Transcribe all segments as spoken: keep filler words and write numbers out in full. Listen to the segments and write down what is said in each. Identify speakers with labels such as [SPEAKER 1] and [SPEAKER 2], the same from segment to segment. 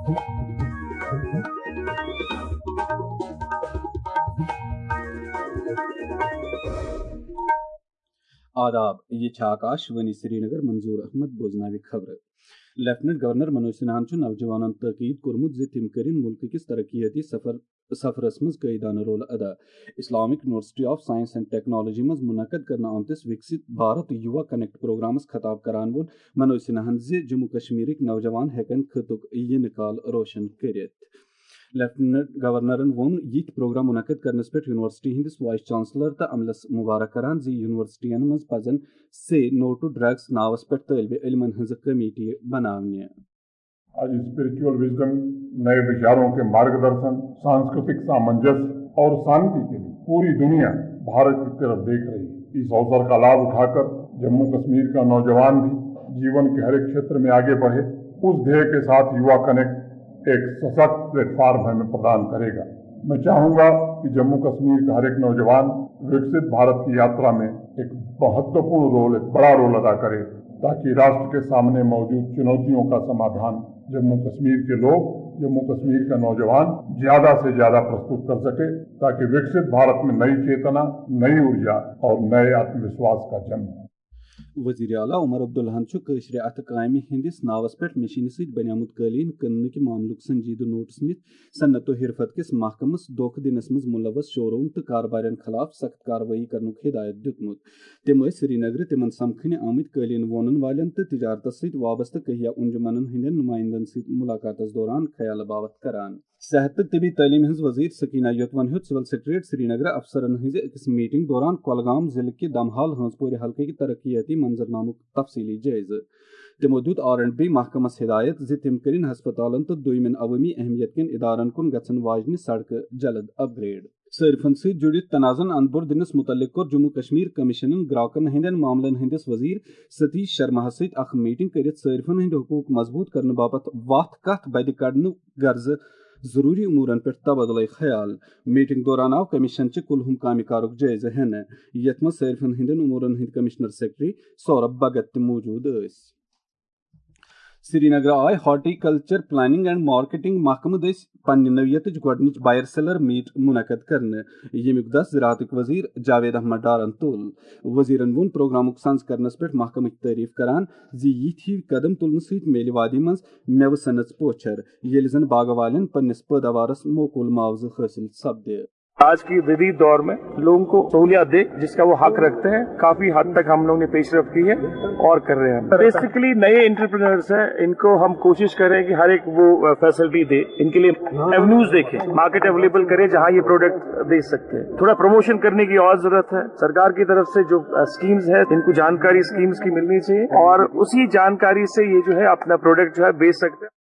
[SPEAKER 1] आदाब, ये आकाशवाणी श्रीनगर मंजूर अहमद बोजनावी खबर। लेफ्टिनेंट गवर्नर मनोज सिन्हान नौजवान तकीद कोर्मुत ज तिम करिन मुल्क किस तरक्याती सफर सफरस मज कायदाना रोल अदा। Islamic university of science and technology मज मुनक़द करना आमतिस विकसित भारत युवा कनेक्ट प्रोग्रामस खताब करान वोन मनोज सिन्हान ज जम्मू कश्मीरिक नौजवान हेकन खतुक ये निकाल रोशन करित। लेफ्टिनेंट गवर्नरन वोन यह प्रोग्राम मुनक़द करनस पे यूनिवर्सिटी हिंदिस वाइस चांसलर तो अमलस मुबारक करान जी यूनिवर्सिटियन मज पजन से नो टू ड्रग्स नावस पे तालिब इल्मन हंज कमेटी बनावने।
[SPEAKER 2] आज स्पिरिचुअल विजडम, नए विचारों के मार्गदर्शन, सांस्कृतिक सामंजस्य और शांति के लिए पूरी दुनिया भारत की तरफ देख रही है। इस अवसर का लाभ उठाकर जम्मू कश्मीर का नौजवान भी जीवन के हर एक क्षेत्र में आगे बढ़े, उस ध्येय के साथ युवा कनेक्ट एक सशक्त प्लेटफॉर्म हमें प्रदान करेगा। मैं चाहूंगा कि जम्मू कश्मीर का हर एक नौजवान विकसित भारत की यात्रा में एक महत्वपूर्ण रोल, एक बड़ा रोल अदा करे, ताकि राष्ट्र के सामने मौजूद चुनौतियों का समाधान जम्मू कश्मीर के लोग, जम्मू कश्मीर का नौजवान ज्यादा से ज्यादा प्रस्तुत कर सके, ताकि विकसित भारत में नई चेतना, नई ऊर्जा और नए आत्मविश्वास का जन्म।
[SPEAKER 1] वजीर आला उमर अब्दुल कशर अत कामि हिंदिस नावस पे मशीन सत बनियामुत कालीन कन्न कि मामलुक संजीद नोटिस नित सन्नत हिरफत किस महकमस दोख दिनस मज मुलवस शोरूम तो कारोबारियन खिलाफ सख्त कार्रवाई करनुक हिदायत दितमुत। तिम श्रीनगर तिमन समखन आमत कालीन वोनन वालन तो तिजारत सत वाबस्त कहिया अंजुमनन हिंदन नुमाइंदन सत मुलाकात दौरान ख्याल बावत करान। सेहत तो तबी तालीम हज वजीर सकीना योतवन सिविल सेक्रेटरी श्रीनगर अफसरन हज अकिस मीटिंग दौरान कुलगाम जिले के दमहाल हंसपोर हल्के की तरक्याती मंजरनामुक तफसीली जायज़। तमो दुत आर एंड बी महकमस हिदायत ज तिम करिन हस्पतालन तो दुयमन अवमी अहमियत किन इदारन कुन गछन वाजन सड़क जल्द अपग्रेड। सारिफन सत जुड़ित तनाजन अंदपुर दिनस मुतल्लिक कोर जम्मू कश्मीर कमिशनन ग्राहकन हिंदन मामलन हिंदिस वजीर सतीश शर्मा सत अख मीटिंग करित सारिफन हिंद हुकूक मजबूत करने बाबत वत कथ बद कड़न गर्ज जरूरी उमूरन पे तबादला ख्याल। मीटिंग दौरान आव कमीशन च कुलहुम कामि कारुक जायजा हेन, यथ मज सारिफन हिंदन उमूरन हिंद कमिश्नर सेक्रेटरी सौरभ भगत मौजूद स। श्रीनगर आय हॉर्टिकल्चर प्लानिंग एंड मार्केटिंग महकम दस पन्ने नवियत गोडनिच बायर सेलर मीट मुनक़द करने, यमुक दस ज़राअतक वजीर जावेद अहमद डारन तुल। वजीरन वोन प्रोग्रामुक संज करनस पे महकमक तारीफ करान जी यिथ हिव कदम तुलन सत मेल वादी मज मेव सनच पोछर, येल जन बाग वालन पन्निस पैदावारस मोकुल मुआवजा हासिल सपदे।
[SPEAKER 3] आज की जदीद दौर में लोगों को सहूलियत दे जिसका वो हक रखते हैं, काफी हद तक हम लोग ने पेशरफ की है और कर रहे हैं। बेसिकली नए एंटरप्रेन्योर्स हैं, इनको हम कोशिश करें कि हर एक वो फैसिलिटी दे, इनके लिए एवेन्यूज देखें, मार्केट अवेलेबल करें जहां ये प्रोडक्ट दे सकते हैं। थोड़ा प्रमोशन करने की और जरूरत है। सरकार की तरफ से जो स्कीम्स है इनको जानकारी स्कीम्स की मिलनी चाहिए और उसी जानकारी से ये जो है अपना प्रोडक्ट जो है बेच सकते हैं।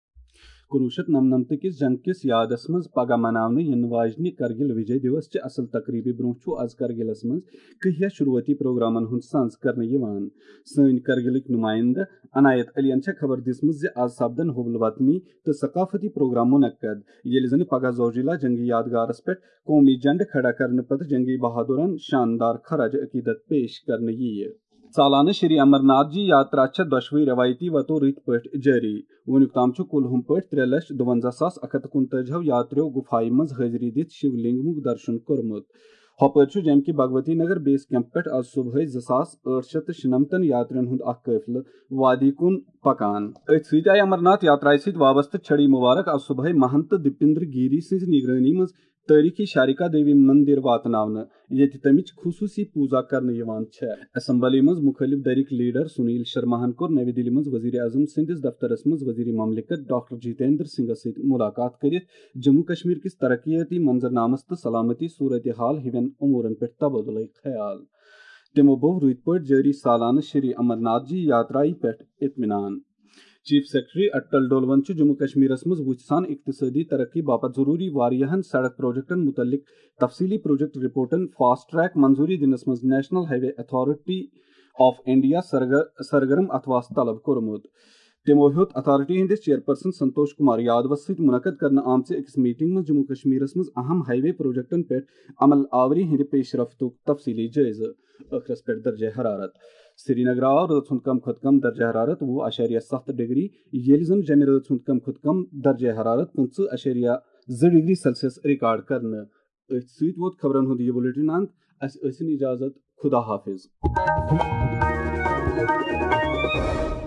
[SPEAKER 1] कुनूशत नमनमत किस जंग किस यादस मज पगह मनावने इन वाजनी करगिल विजय दिवस च असल तकरीबी ब्रोह आज करगिलस मज कहिया शुरुआती प्रोग्रामन हुंद सांस करने यवान। सन करगिलक नुमाइंद अनायत अलियन छ खबर दिसमज ज आज सपदन हुबल वतनी तो सकाफती प्रोग्राम मुनक्कद, येल जन पगह जोजिला जंगी यादगारस पे कौमी झंड खड़ा करने पत जंगी बहादुरन शानदार खराज अकीदत पेश करने ये। सालाना श्री अमरनाथ जी यात्रा छ दशवी रवायती वतो रित पे जारी। वनुक ताम कुलहुम पे त्रे लक्ष दुवंजा सास अकत कुनतजो यात्रियों गुफाई मज हाजरी दित शिवलिंगमुक दर्शन कोरमुत। हपर जम की भगवती नगर बेस कैंप पे आज सुबह जसास आठ शत शनमतन यात्रियों हुंद अख काफिल वादी कुन पकान। अथ सत आय अमरनाथ यात्रा सत वाबस्त छड़ी मुबारक आज सुबह महंत दीपेंद्र गिरी सिंह निगरानी मज तारीखी शारिका देवी मंदिर वातनावन, ये तमिच खुसूसी पूजा करने यवान छ। असम्बली मज मुखलिफ दरिक लीडर सुनील शर्मा कोर नवी दिल्ली मज वजीर आजम सिंधिस दफ्तरस मज वजीर ममलिकत डॉक्टर जितेंद्र सिंह सत मुलाकात करित जम्मू कश्मीर किस तरक्याती मंजरनामस तो सलामती सूरत हाल हिवन उमूरन पे तबादला ख्याल। तमो बो रुत पे जारी सालाना श्री अमरनाथ जी यात्राई पे इत्मीनान। चीफ सेक्रेटरी अटल डोलवन जम्मू कश्मीर मज वुसान इक्तसादी तरक्की बापत जरूरी वारियाहन सड़क प्रोजेक्टन मुतल्लिक तफसीली प्रोजेक्ट रिपोर्टन फास्ट ट्रैक मंजूरी दिनस मज national highway authority of India सरगर, सरगर्म अथवास तलब कोरमुत। تمو ہیوت اتھارٹی ہندس چیئرپرسن سنتوش کمار یادوس ست منعقد کرنے آمژ أکس میٹنگ مز جموں کشمیرس مز اہم ہائی وے پروجیکٹن پہ عمل آوری ہند پیش رفتک تفصیلی جائزہ ٲخرس پہ درجہ حرارت سری نگر آو رٲژ ہند کم کھت کم درجہ حرارت وہ اشاریہ ستھ ڈگری یل زن جمہ رٲژ ہند کم کھت کم درجہ حرارت پنچہ اشاریہ زٕ ڈگری سیلسیس ریکارڈ کرنے ات ست ووت خبرن ہند یہ بلیٹن انت اس ٲسِن اجازت خدا حافظ